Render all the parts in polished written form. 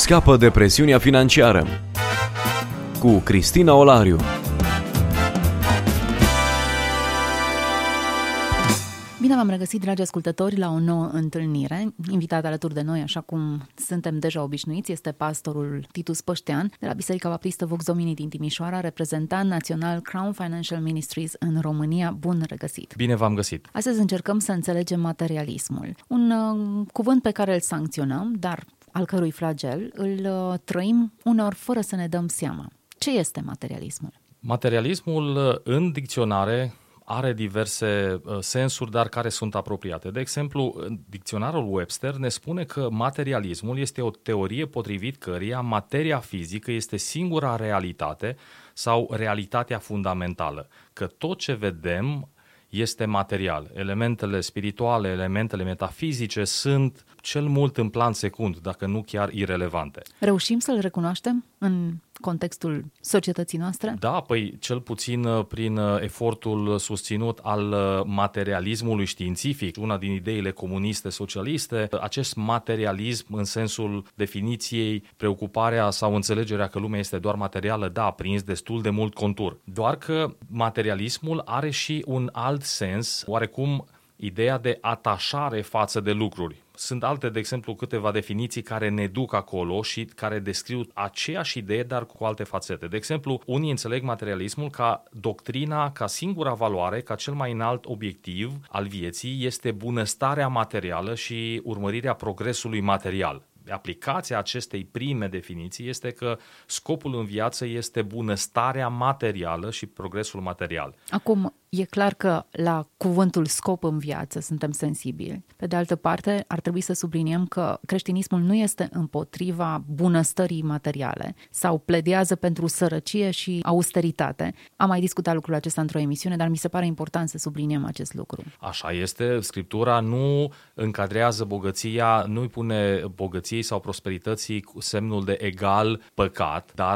Scapă de presiunea financiară cu Cristina Olariu. Bine v-am regăsit, dragi ascultători, la o nouă întâlnire. Invitat alături de noi, așa cum suntem deja obișnuiți, este pastorul Titus Păștean de la Biserica Baptistă Vox Domini din Timișoara, reprezentant național Crown Financial Ministries în România. Bun regăsit! Bine v-am găsit! Astăzi încercăm să înțelegem materialismul. Un cuvânt pe care îl sancționăm, dar al cărui flagel îl trăim uneori fără să ne dăm seama. Ce este materialismul? Materialismul în dicționare are diverse sensuri, dar care sunt apropiate. De exemplu, dicționarul Webster ne spune că materialismul este o teorie potrivit căreia materia fizică este singura realitate sau realitatea fundamentală, că tot ce vedem este material. Elementele spirituale, elementele metafizice sunt cel mult în plan secund, dacă nu chiar irelevante. Reușim să-l recunoaștem în contextul societății noastre? Da, păi cel puțin prin efortul susținut al materialismului științific, una din ideile comuniste socialiste, acest materialism în sensul definiției, preocuparea sau înțelegerea că lumea este doar materială, da, a prins destul de mult contur. Doar că materialismul are și un alt sens, oarecum ideea de atașare față de lucruri. Sunt alte, de exemplu, câteva definiții care ne duc acolo și care descriu aceeași idee, dar cu alte fațete. De exemplu, unii înțeleg materialismul ca doctrina, ca singura valoare, ca cel mai înalt obiectiv al vieții este bunăstarea materială și urmărirea progresului material. Aplicația acestei prime definiții este că scopul în viață este bunăstarea materială și progresul material. Acum, e clar că la cuvântul scop în viață suntem sensibili. Pe de altă parte, ar trebui să subliniem că creștinismul nu este împotriva bunăstării materiale sau pledează pentru sărăcie și austeritate. Am mai discutat lucrul acesta într-o emisiune, dar mi se pare important să subliniem acest lucru. Așa este, Scriptura nu încadrează bogăția, nu îi pune bogăției sau prosperității cu semnul de egal păcat, dar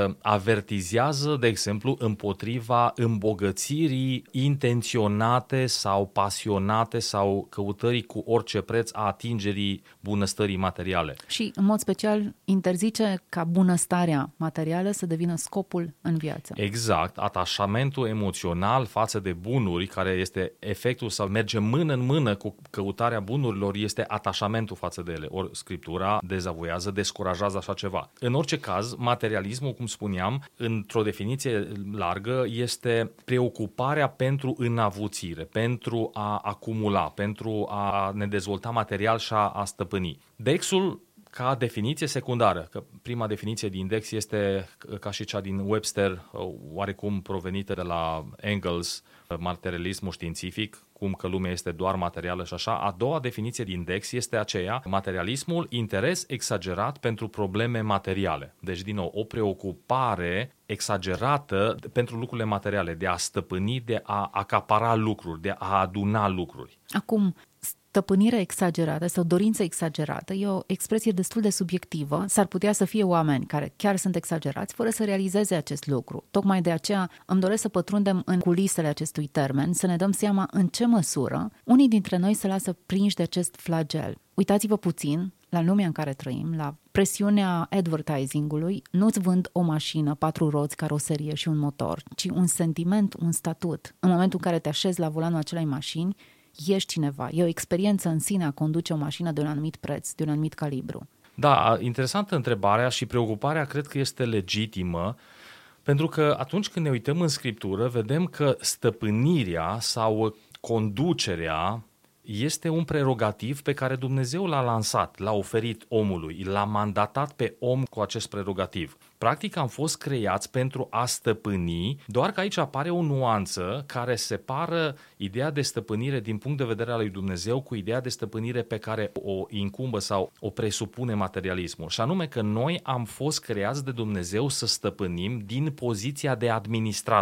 avertizează, de exemplu, împotriva îmbogățirii intenționate sau pasionate sau căutării cu orice preț a atingerii bunăstării materiale. Și, în mod special, interzice ca bunăstarea materială să devină scopul în viață. Exact, atașamentul emoțional față de bunuri, care este efectul sau merge mână în mână cu căutarea bunurilor, este atașamentul față de ele. Ori Scriptura dezavoiază, descurajează așa ceva. În orice caz, materialismul, cum spuneam, într-o definiție largă, este preocuparea pentru înavuțire, pentru a acumula, pentru a ne dezvolta material și a stăpâni. Dexul, ca definiție secundară, că prima definiție de index este ca și cea din Webster, oarecum provenită de la Engels, materialismul științific, cum că lumea este doar materială și așa. A doua definiție de index este aceea, materialismul, interes exagerat pentru probleme materiale. Deci, din nou, o preocupare exagerată pentru lucrurile materiale, de a stăpâni, de a acapara lucruri, de a aduna lucruri. Acum, stăpânire exagerată sau dorință exagerată e o expresie destul de subiectivă. S-ar putea să fie oameni care chiar sunt exagerați fără să realizeze acest lucru. Tocmai de aceea îmi doresc să pătrundem în culisele acestui termen, să ne dăm seama în ce măsură unii dintre noi se lasă prinși de acest flagel. Uitați-vă puțin la lumea în care trăim, la presiunea advertisingului. Nu-ți vând o mașină, 4 roți, caroserie și un motor, ci un sentiment, un statut. În momentul în care te așezi la volanul acelei mașini, ești cineva. E o experiență în sine a conduce o mașină de un anumit preț, de un anumit calibru. Da, interesantă întrebarea și preocuparea cred că este legitimă, pentru că atunci când ne uităm în Scriptură, vedem că stăpânirea sau conducerea este un prerogativ pe care Dumnezeu l-a lansat, l-a oferit omului, l-a mandatat pe om cu acest prerogativ. Practic am fost creați pentru a stăpâni, doar că aici apare o nuanță care separă ideea de stăpânire din punct de vedere al lui Dumnezeu cu ideea de stăpânire pe care o incumbă sau o presupune materialismul. Și anume că noi am fost creați de Dumnezeu să stăpânim din poziția de administratori.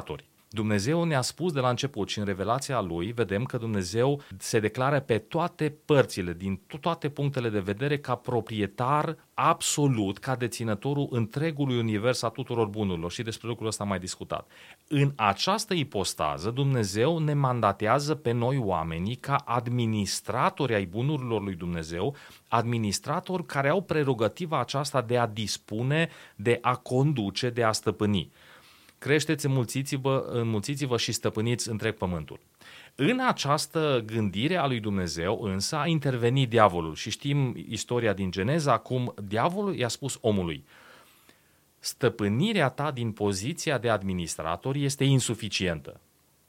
Dumnezeu ne-a spus de la început și în revelația Lui vedem că Dumnezeu se declară pe toate părțile, din toate punctele de vedere, ca proprietar absolut, ca deținătorul întregului univers a tuturor bunurilor și despre lucrul ăsta am mai discutat. În această ipostază Dumnezeu ne mandatează pe noi oamenii ca administratori ai bunurilor lui Dumnezeu, administratori care au prerogativa aceasta de a dispune, de a conduce, de a stăpâni. Creșteți, înmulțiți-vă și stăpâniți întreg pământul. În această gândire a lui Dumnezeu însă a intervenit diavolul și știm istoria din Geneza, cum diavolul i-a spus omului: stăpânirea ta din poziția de administrator este insuficientă.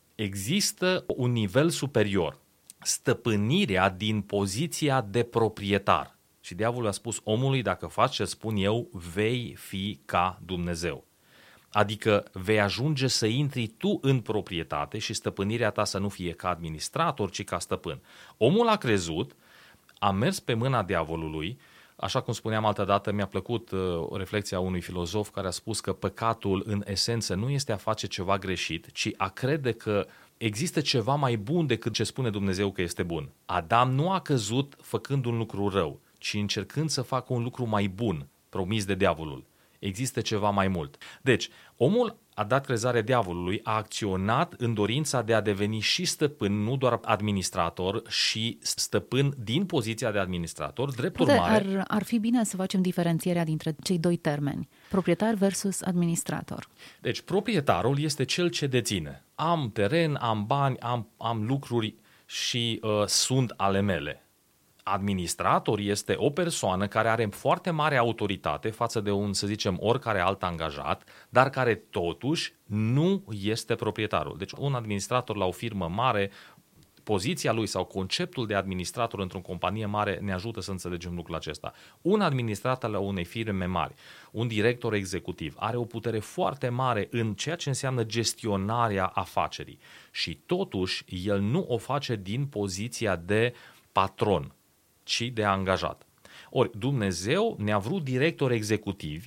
Există un nivel superior, stăpânirea din poziția de proprietar. Și diavolul a spus omului: dacă faci ce spun eu, vei fi ca Dumnezeu. Adică vei ajunge să intri tu în proprietate și stăpânirea ta să nu fie ca administrator, ci ca stăpân. Omul a crezut, a mers pe mâna diavolului, așa cum spuneam altădată, mi-a plăcut reflexia unui filozof care a spus că păcatul în esență nu este a face ceva greșit, ci a crede că există ceva mai bun decât ce spune Dumnezeu că este bun. Adam nu a căzut făcând un lucru rău, ci încercând să facă un lucru mai bun, promis de diavolul. Există ceva mai mult. Deci, omul a dat crezare diavolului, a acționat în dorința de a deveni și stăpân, nu doar administrator, și stăpân din poziția de administrator. Drept urmare, ar fi bine să facem diferențierea dintre cei doi termeni, proprietar versus administrator. Deci, proprietarul este cel ce deține. Am teren, am bani, am lucruri și sunt ale mele. Administrator este o persoană care are foarte mare autoritate față de un, să zicem, oricare alt angajat, dar care totuși nu este proprietarul. Deci un administrator la o firmă mare, poziția lui sau conceptul de administrator într-o companie mare ne ajută să înțelegem lucrul acesta. Un administrator la unei firme mari, un director executiv, are o putere foarte mare în ceea ce înseamnă gestionarea afacerii și totuși el nu o face din poziția de patron, ci de angajat. Ori Dumnezeu ne-a vrut directori executivi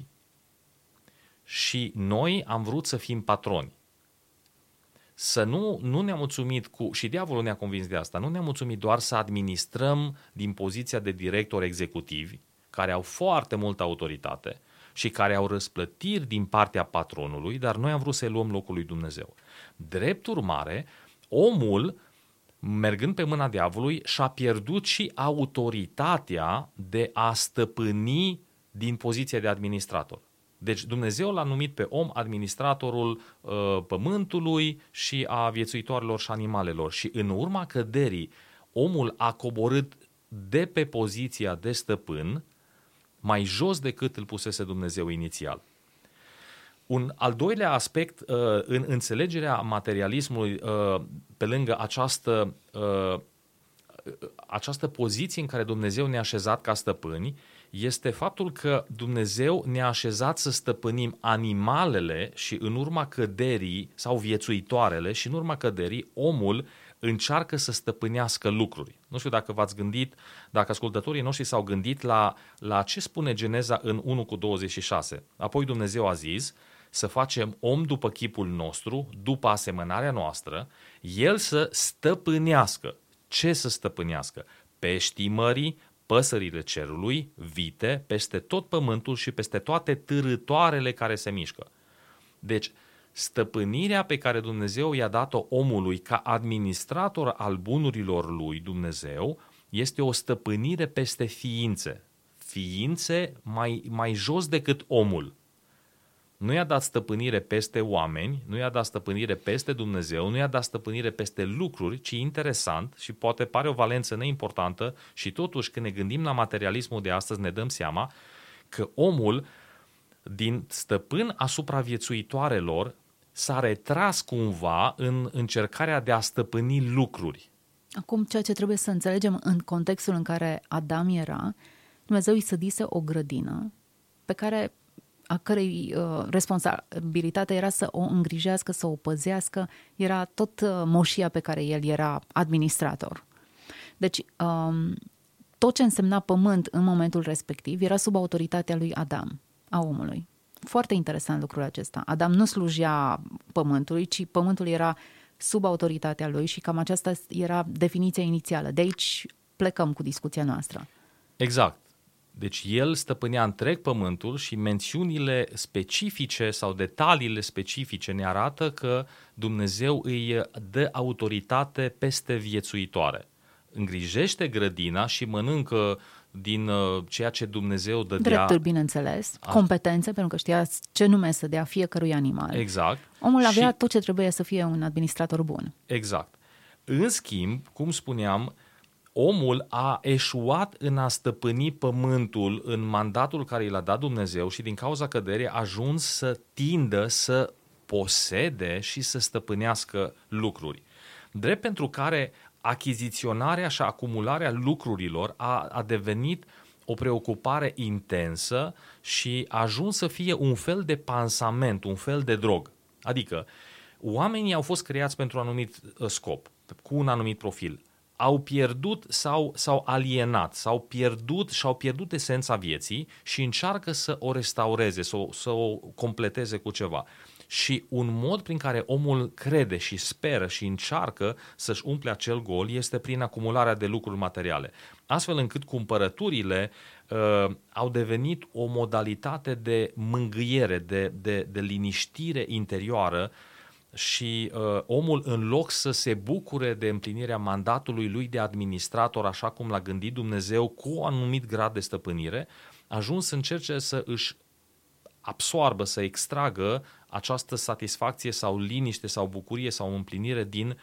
și noi am vrut să fim patroni. Să nu ne-am mulțumit și diavolul ne-a convins de asta, nu ne-am mulțumit doar să administrăm din poziția de directori executivi, care au foarte multă autoritate și care au răsplătiri din partea patronului, dar noi am vrut să-i luăm locul lui Dumnezeu. Drept urmare, omul, mergând pe mâna diavolului, și-a pierdut și autoritatea de a stăpâni din poziția de administrator. Deci Dumnezeu l-a numit pe om administratorul pământului și a viețuitoarelor și animalelor. Și în urma căderii, omul a coborât de pe poziția de stăpân mai jos decât îl pusese Dumnezeu inițial. Un al doilea aspect în înțelegerea materialismului, pe lângă această poziție în care Dumnezeu ne-a așezat ca stăpâni, este faptul că Dumnezeu ne-a așezat să stăpânim animalele și în urma căderii, sau viețuitoarele, și în urma căderii omul încearcă să stăpânească lucruri. Nu știu dacă v-ați gândit, dacă ascultătorii noștri s-au gândit la ce spune Geneza în 1:26. Apoi Dumnezeu a zis să facem om după chipul nostru, după asemănarea noastră, el să stăpânească. Ce să stăpânească? Peștii mării, păsările cerului, vite, peste tot pământul și peste toate târătoarele care se mișcă. Deci, stăpânirea pe care Dumnezeu i-a dat-o omului ca administrator al bunurilor lui Dumnezeu este o stăpânire peste ființe mai jos decât omul. Nu i-a dat stăpânire peste oameni, nu i-a dat stăpânire peste Dumnezeu, nu i-a dat stăpânire peste lucruri, ci interesant și poate pare o valență neimportantă și totuși când ne gândim la materialismul de astăzi ne dăm seama că omul din stăpân asupra viețuitoarelor s-a retras cumva în încercarea de a stăpâni lucruri. Acum, ceea ce trebuie să înțelegem în contextul în care Adam era, Dumnezeu îi sădise o grădină a cărei responsabilitate era să o îngrijească, să o păzească, era tot moșia pe care el era administrator. Deci, tot ce însemna pământ în momentul respectiv era sub autoritatea lui Adam, a omului. Foarte interesant lucrul acesta. Adam nu slujea pământului, ci pământul era sub autoritatea lui și cam aceasta era definiția inițială. De aici plecăm cu discuția noastră. Exact. Deci el stăpânea întreg pământul și mențiunile specifice sau detaliile specifice ne arată că Dumnezeu îi dă autoritate peste viețuitoare. Îngrijește grădina și mănâncă din ceea ce Dumnezeu dădea. Drepturi, bineînțeles, competențe, pentru că știa ce nume să dea fiecărui animal. Exact. Omul avea tot ce trebuie să fie un administrator bun. Exact. În schimb, cum spuneam, omul a eșuat în a stăpâni pământul în mandatul care i l-a dat Dumnezeu și din cauza căderii a ajuns să tindă să posede și să stăpânească lucruri. Drept pentru care achiziționarea și acumularea lucrurilor a devenit o preocupare intensă și a ajuns să fie un fel de pansament, un fel de drog. Adică oamenii au fost creați pentru un anumit scop, cu un anumit profil. Au pierdut sau s-au alienat, și-au pierdut esența vieții și încearcă să o restaureze, să o completeze cu ceva. Și un mod prin care omul crede și speră și încearcă să-și umple acel gol este prin acumularea de lucruri materiale. Astfel încât cumpărăturile au devenit o modalitate de mângâiere, de liniștire interioară și omul, în loc să se bucure de împlinirea mandatului lui de administrator, așa cum l-a gândit Dumnezeu, cu un anumit grad de stăpânire, a ajuns să încerce să își absoarbă, să extragă această satisfacție sau liniște sau bucurie sau împlinire din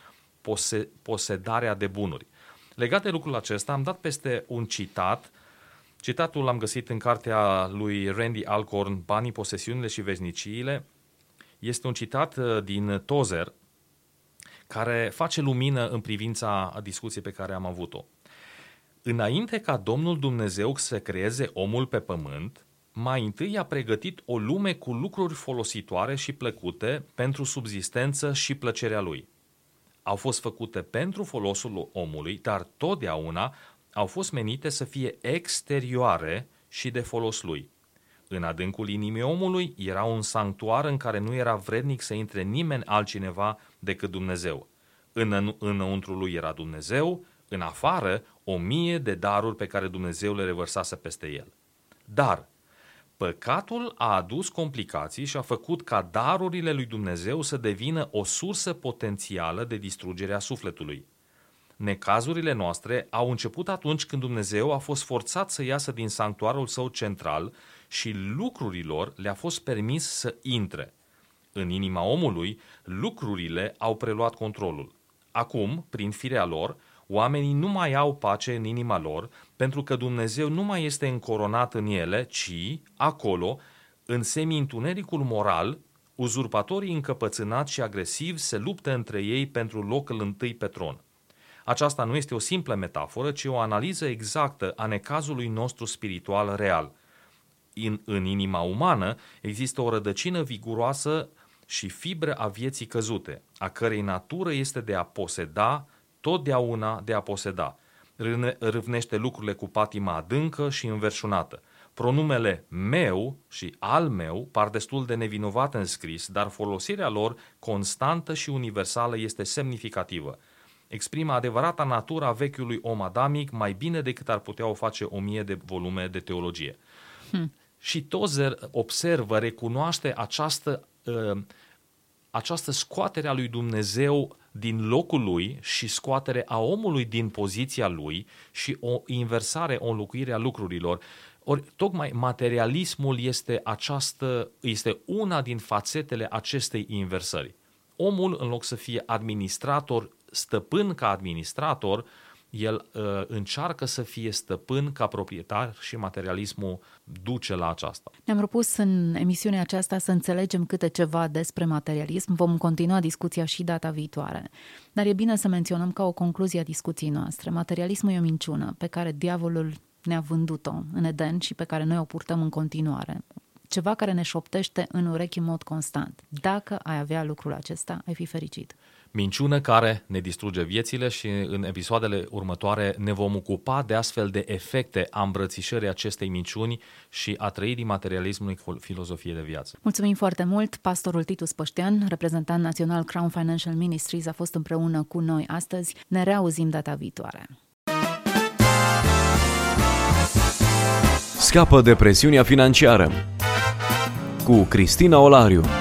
posedarea de bunuri. Legat de lucrul acesta, am dat peste un citat. Citatul l-am găsit în cartea lui Randy Alcorn, Banii, posesiunile și veșniciile. Este un citat din Tozer care face lumină în privința discuției pe care am avut-o. Înainte ca Domnul Dumnezeu să creeze omul pe pământ, mai întâi a pregătit o lume cu lucruri folositoare și plăcute pentru subzistență și plăcerea lui. Au fost făcute pentru folosul omului, dar totdeauna au fost menite să fie exterioare și de folos lui. În adâncul inimii omului era un sanctuar în care nu era vrednic să intre nimeni altcineva decât Dumnezeu. Înăuntru lui era Dumnezeu, în afară 1000 de daruri pe care Dumnezeu le revărsase peste el. Dar păcatul a adus complicații și a făcut ca darurile lui Dumnezeu să devină o sursă potențială de distrugere a sufletului. Necazurile noastre au început atunci când Dumnezeu a fost forțat să iasă din sanctuarul său central și lucrurilor le-a fost permis să intre. În inima omului, lucrurile au preluat controlul. Acum, prin firea lor, oamenii nu mai au pace în inima lor, pentru că Dumnezeu nu mai este încoronat în ele, ci, acolo, în semi-întunericul moral, uzurpatorii încăpățânați și agresivi se luptă între ei pentru locul întâi pe tron. Aceasta nu este o simplă metaforă, ci o analiză exactă a necazului nostru spiritual real. În inima umană există o rădăcină viguroasă și fibră a vieții căzute, a cărei natură este de a poseda, totdeauna de a poseda. Râvnește lucrurile cu patima adâncă și înverșunată. Pronumele meu și al meu par destul de nevinovate în scris, dar folosirea lor constantă și universală este semnificativă. Exprimă adevărata natura a vechiului om adamic mai bine decât ar putea o face 1000 de volume de teologie. Și Tozer observă, recunoaște această scoatere a lui Dumnezeu din locul lui și scoatere a omului din poziția lui și o inversare, o înlocuire a lucrurilor. Ori tocmai materialismul este una din fațetele acestei inversări. Omul, în loc să fie administrator, stăpân ca administrator, el încearcă să fie stăpân ca proprietar și materialismul duce la aceasta. Ne-am propus în emisiunea aceasta să înțelegem câte ceva despre materialism. Vom continua discuția și data viitoare. Dar e bine să menționăm ca o concluzie a discuției noastre. Materialismul e o minciună pe care diavolul ne-a vândut-o în Eden și pe care noi o purtăm în continuare. Ceva care ne șoptește în urechi în mod constant. Dacă ai avea lucrul acesta, ai fi fericit. Minciună care ne distruge viețile și în episoadele următoare ne vom ocupa de astfel de efecte a îmbrățișării acestei minciuni și a trăirii materialismului cu filozofie de viață. Mulțumim foarte mult! Pastorul Titus Păștean, reprezentant național Crown Financial Ministries, a fost împreună cu noi astăzi. Ne reauzim data viitoare. Scapă de presiunea financiară cu Cristina Olariu.